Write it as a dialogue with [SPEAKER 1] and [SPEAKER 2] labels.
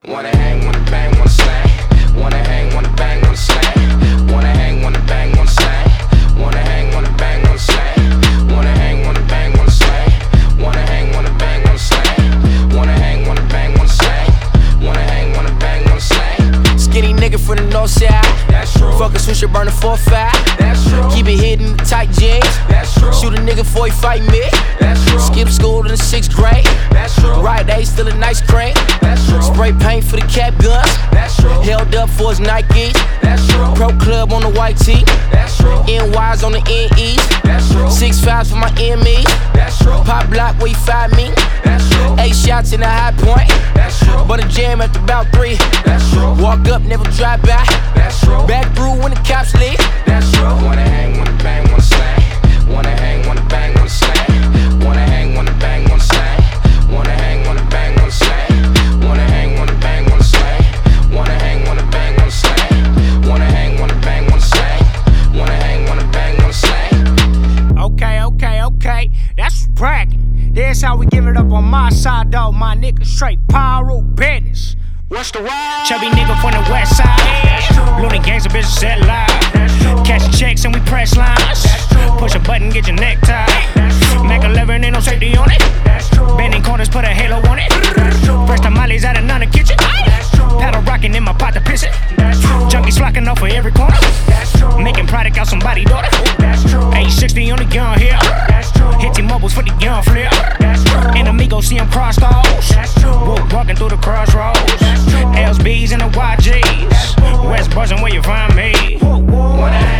[SPEAKER 1] Wanna hang, wanna bang, wanna slang. Wanna hang, wanna bang, wanna slang. Wanna hang, wanna bang, wanna slang. Wanna hang, wanna bang, wanna slang. Wanna hang, wanna bang, wanna slang. Wanna hang, wanna bang, wanna slang. Wanna hang, wanna bang, wanna slang. Wanna hang, wanna bang, wanna slang. Skinny nigga from the north side. That's true. Fuck a swisher, burn a 4-5. That's true. Keep it hidden in tight jeans. That's true. Shoot a nigga before he fight me. That's true. Skip school in the 6th grade. That's true. Right age, still a nice cream. That's true. Spray paint for the cap guns. That's true. Held up for his Nikes. That's true. Pro club on the white tee. That's true. NY's on the NEs. That's true. 6'5" for my enemies. That's true. Pop block where you find me. That's true. 8 shots in the high point. That's true. But a jam after about 3. That's true. Walk up, never drive by. That's true. Back through when the cops leave. That's true. Wanna hang, wanna bang, wanna slang. Wanna hang, wanna bang, wanna slang. Wanna hang, wanna bang, wanna slang. Wanna hang, wanna bang, wanna slang. Wanna hang, wanna bang, wanna slang. Wanna hang, wanna bang, wanna slang. Wanna hang, wanna bang, wanna slang. Wanna hang, wanna bang, wanna slang.
[SPEAKER 2] Okay, that's bragging. That's how we give it up on my side, though. My nigga straight pyro business.
[SPEAKER 1] What's the word?
[SPEAKER 2] Chubby nigga from the west side. Looney gangs of business at live. Cash checks and we press lines. Push a button, get your neck tied. Mac 11, ain't no safety on it. Bending corners, put a halo on it. Fresh tamales out of none kitchen. Paddle rocking in my pot to piss it. Junkies flocking off for every corner. Making product out somebody's daughter. 860 on the gun here. Hit T-Mobiles for the gun flip. And amigos see him cross those. Walking through the crossroads. LSBs and the YGs. West buzzing where you find me.
[SPEAKER 1] Wanna hang,